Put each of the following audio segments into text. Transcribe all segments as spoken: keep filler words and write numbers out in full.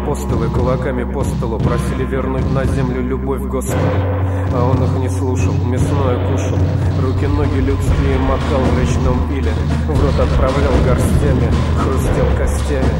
Апостолы кулаками по столу просили вернуть на землю любовь Господа, а он их не слушал, мясное кушал, руки-ноги людские макал в речном иле, в рот отправлял горстями, хрустел костями.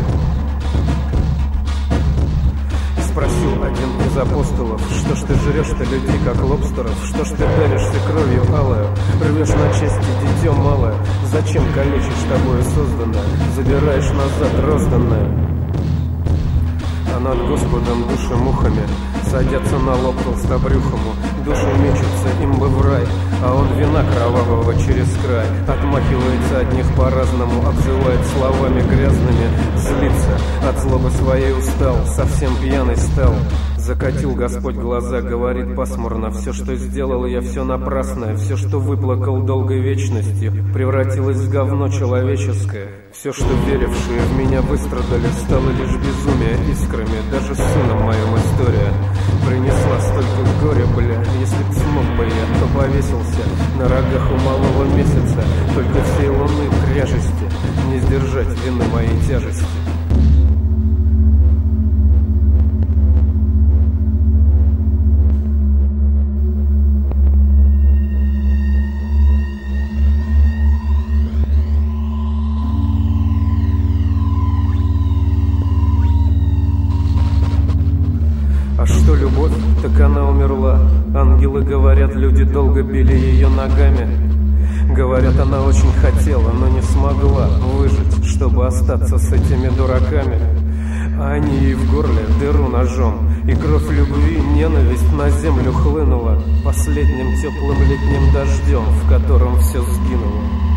Спросил один из апостолов: что ж ты жрешь-то людей, как лобстеров? Что ж ты давишься кровью алою? Рвешь на части дитё малое? Зачем калечишь тобою созданное? Забираешь назад розданное? А над Господом души мухами садятся на лоб толстобрюхому. Души мечутся им бы в рай, а он вина кровавого через край. Отмахивается от них по-разному, обзывает словами грязными, злится, от злобы своей устал, совсем пьяный стал. Закатил Господь глаза, говорит пасмурно: все, что сделал я, все напрасное, все, что выплакал долгой вечностью, превратилось в говно человеческое. Все, что верившие в меня выстрадали, стало лишь безумие искрами. Даже сыном моим история принесла столько горя, бля. Если б смог бы я, то повесился на рогах у малого месяца. Только всей луны кряжести не сдержать вины моей тяжести. А что любовь? Так она умерла. Ангелы говорят, люди долго били ее ногами. Говорят, она очень хотела, но не смогла выжить, чтобы остаться с этими дураками. А они ей в горле дыру ножом, и кровь любви, ненависть на землю хлынула последним теплым летним дождем, в котором все сгинуло.